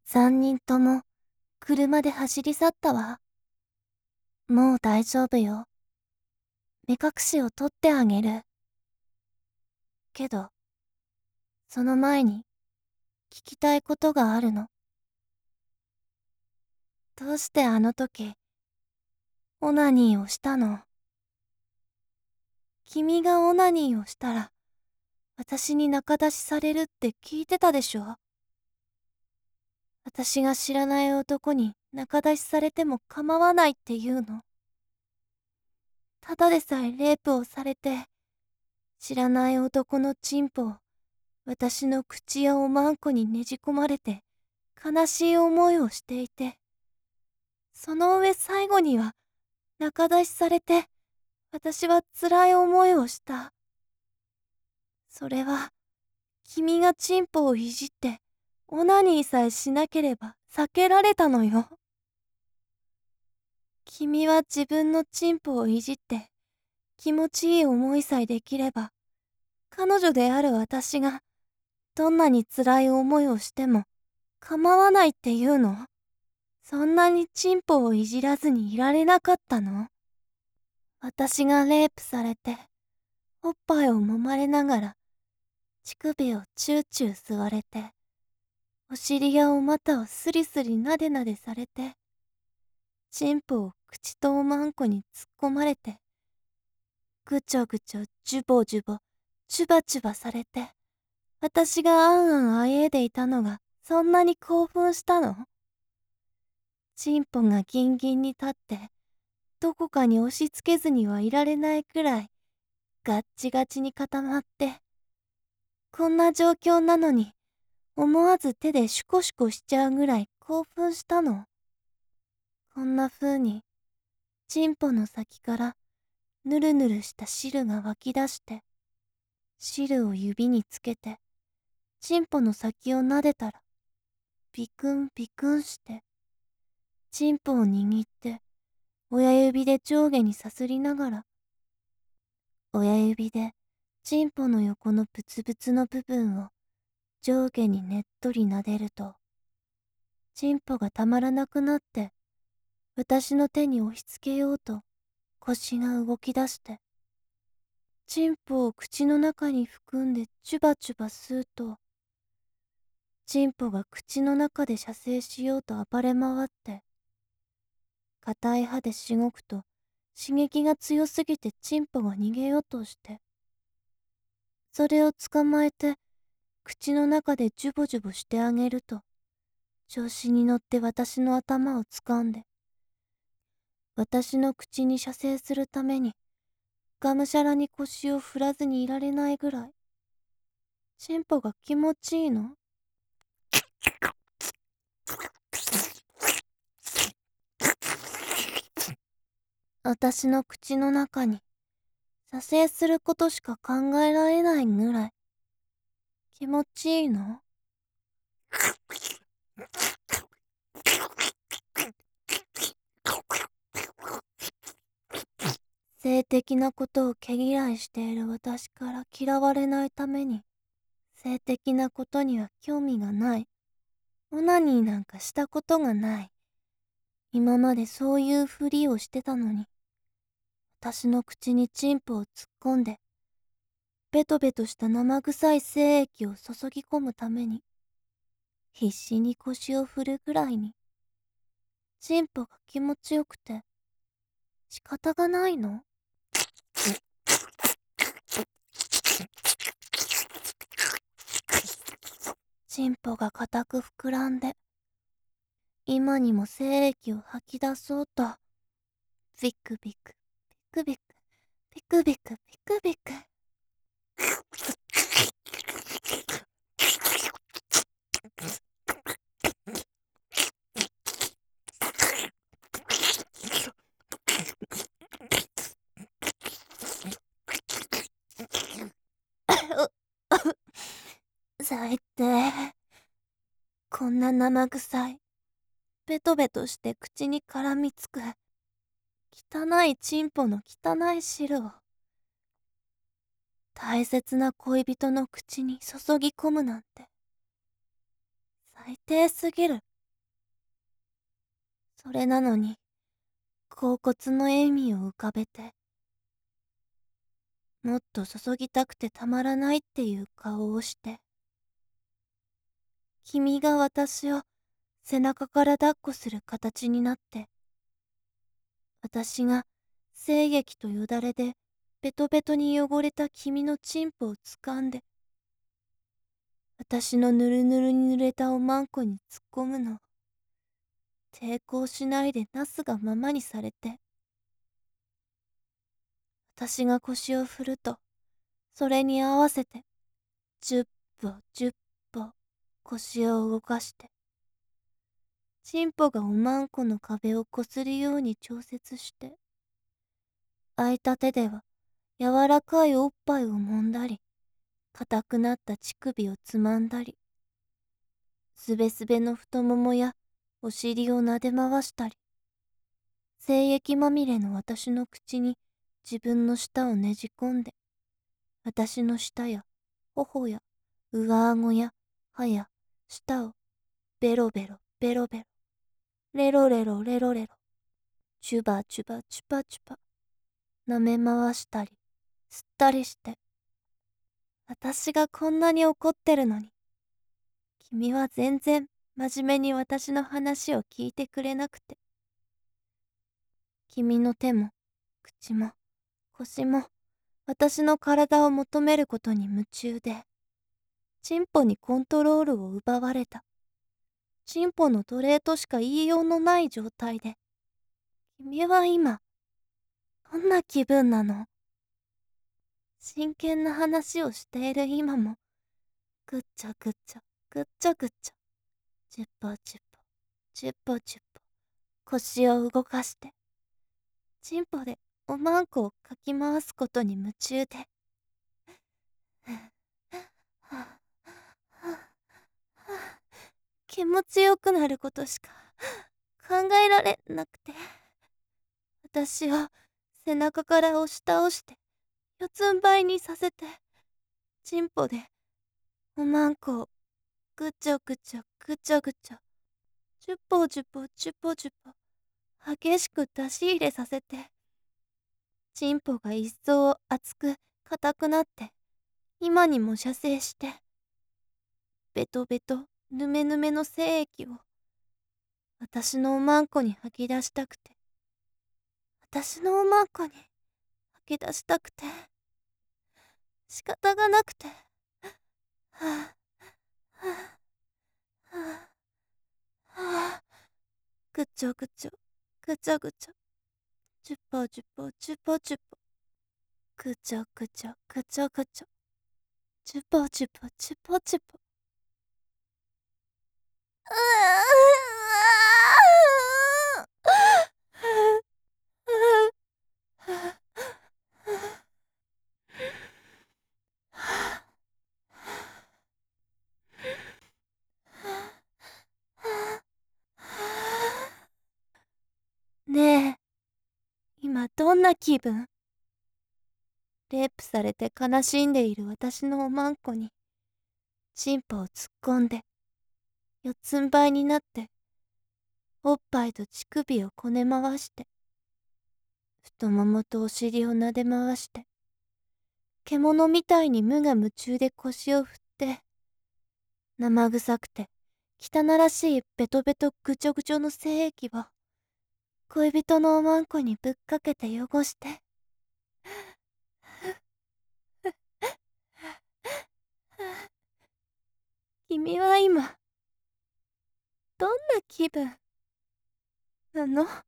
三人とも車で走り去ったわ。もう大丈夫よ。目隠しを取ってあげる。けど、その前に聞きたいことがあるの。どうしてあの時、オナニーをしたの？君がオナニーをしたら、私に仲出しされるって聞いてたでしょ？私が知らない男に仲出しされても構わないって言うの。ただでさえレイプをされて、知らない男のチンポを私の口やおまんこにねじ込まれて悲しい思いをしていて、その上最後には仲出しされて私は辛い思いをした。それは君がチンポをいじってオナニーさえしなければ避けられたのよ。君は自分のチンポをいじって気持ちいい思いさえできれば、彼女である私がどんなに辛い思いをしても構わないって言うの？そんなにチンポをいじらずにいられなかったの？私がレイプされて、おっぱいを揉まれながら、乳首をチューチュー吸われて、お尻やお股をスリスリなでなでされて、チンポを口とおまんこに突っ込まれて、ぐちょぐちょジュボジュボ、チュバチュバされて、私があんあんあえいでいたのがそんなに興奮したの？チンポがギンギンに立って、どこかに押し付けずにはいられないくらい、ガッチガチに固まって、こんな状況なのに、思わず手でシュコシュコしちゃうぐらい興奮したの。こんな風に、チンポの先からぬるぬるした汁が湧き出して、汁を指につけて、チンポの先を撫でたら、ビクンビクンして、チンポを握って、親指で上下にさすりながら、親指でチンポの横のブツブツの部分を上下にねっとり撫でると、チンポがたまらなくなって、私の手に押し付けようと腰が動き出して、チンポを口の中に含んでチュバチュバ吸うと、チンポが口の中で射精しようと暴れ回って、硬い歯でしごくと刺激が強すぎてチンポが逃げようとして、それを捕まえて口の中でジュボジュボしてあげると、調子に乗って私の頭を掴んで、私の口に射精するために、がむしゃらに腰を振らずにいられないぐらい、チンポが気持ちいいの。私の口の中に、射精することしか考えられないぐらい、気持ちいいの。性的なことを毛嫌いしている私から嫌われないために、性的なことには興味がない。オナニーなんかしたことがない。今までそういうふりをしてたのに、私の口にチンポを突っ込んで、ベトベトした生臭い精液を注ぎ込むために、必死に腰を振るぐらいに、チンポが気持ちよくて、仕方がないの。チンポが固く膨らんで、今にも精液を吐き出そうと、ビクビク、ビクビク、ビクビク、ビクビク。最低。こんな生臭い、ベトベトして口に絡みつく、汚いチンポの汚い汁を、大切な恋人の口に注ぎ込むなんて、最低すぎる。 それなのに、恍惚の笑みを浮かべて、もっと注ぎたくてたまらないっていう顔をして、君が私を背中から抱っこする形になって、私が精液とよだれでベトベトに汚れた君のチンポを掴んで、私のぬるぬるに濡れたおまんこに突っ込むのを、抵抗しないでなすがままにされて、私が腰を振ると、それに合わせて、10歩10歩腰を動かして、チンポがおまんこの壁をこするように調節して、空いた手では柔らかいおっぱいを揉んだり、硬くなった乳首をつまんだり、すべすべの太ももやお尻を撫で回したり、精液まみれの私の口に自分の舌をねじ込んで、私の舌や頬や上顎や歯や舌をベロベロベロベロ、レロレロレロレロ、チュバチュバチュパチュパ、舐め回したり、吸ったりして、私がこんなに怒ってるのに、君は全然真面目に私の話を聞いてくれなくて、君の手も口も腰も私の体を求めることに夢中で、チンポにコントロールを奪われた。チンポの奴隷としか言いようのない状態で、君は今、どんな気分なの？真剣な話をしている今も、ぐっちゃぐっちゃ、ぐっちゃぐっちゃ、チュッポチュッポ、チュッポチュッポ、腰を動かして、チンポでおまんこをかき回すことに夢中で、気持ちよくなることしか考えられなくて、私を背中から押し倒して四つん這いにさせて、チンポでおまんこをぐちょぐちょぐちょぐちょ、チュッポチュポチュポチュポ、激しく出し入れさせて、チンポが一層熱く硬くなって、今にも射精して、ベトベトぬめぬめの精液を私のおまんこに吐き出したくて、私のおまんこに吐き出したくて、仕方がなくて、はぁ、はぁ、はぁ、はぁ、ぐちょぐちょ、ぐちょぐちょ、チュッポチュポチュポチュポ、ぐちょぐちょぐちょぐちょ、チュポチュポチュポチュポ、うねえ、今どんな気分？レイプされて悲しんでいる私のおまんこに、チンポを突っ込んで、四つん這いになって、おっぱいと乳首をこね回して、太ももとお尻を撫で回して、獣みたいに無我夢中で腰を振って、生臭くて汚らしいベトベトぐちょぐちょの精液を、恋人のおまんこにぶっかけて汚して、君は今、どんな気分なの？